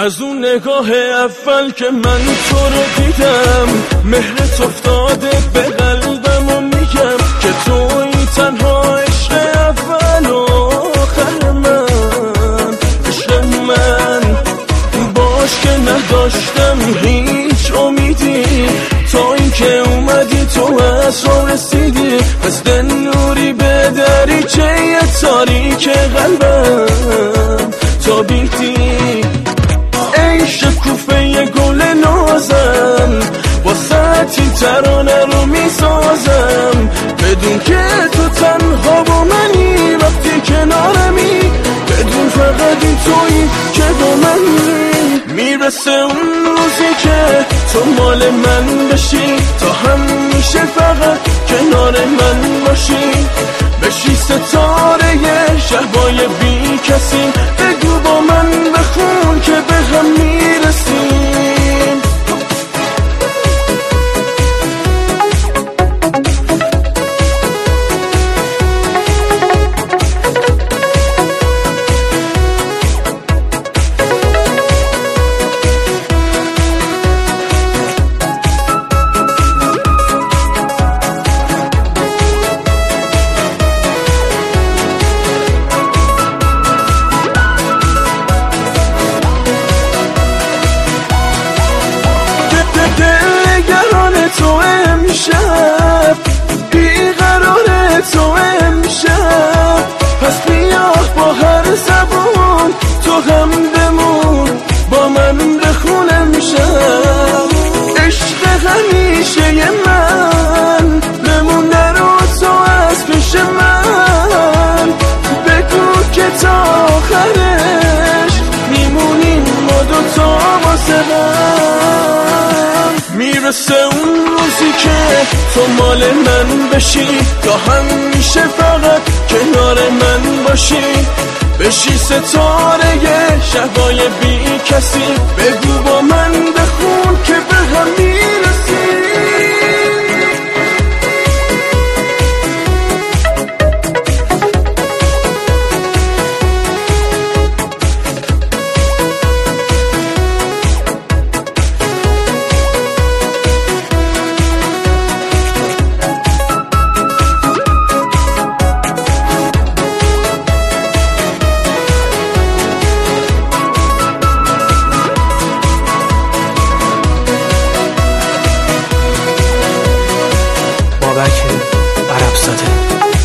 از اون نگاه اول که من تو رو دیدم مهرت افتاده به قلبم و میگم که توی تنها عشق اول و آخر من. عشق من باش که نداشتم هیچ امیدی تا اینکه اومدی تو از رو رسیدی، مثل نوری به دریچه تاریک قلبم تابیدی. ای شکوفه گل نازم واسه این ترانه رو میسازم، بدون که تو تنها با منی وقتی کنارمی، بدون فقط این تویی که با منی. میرسه اون روزی که تو مال من بشی، تا همیشه فقط کنار من باشی، بشی ستاره شبای بی کسی، بگو با من بخون که به هم میرسیم. تو امشب بیقرار تو امشب، پس بیا با هر زبون تو هم بمون، با من بخون امشب. عشق همیشه من بمونه رو تو از پیش من، بگو که تا آخرش میمونیم ما دوتا واسه هم. میرسه اون روزی که تو مال من بشی، تا همیشه فقط کنار من باشی، بشی ستاره شبای بی کسی، بگو با من بخون که به هم میرسی. بابک عربزاده.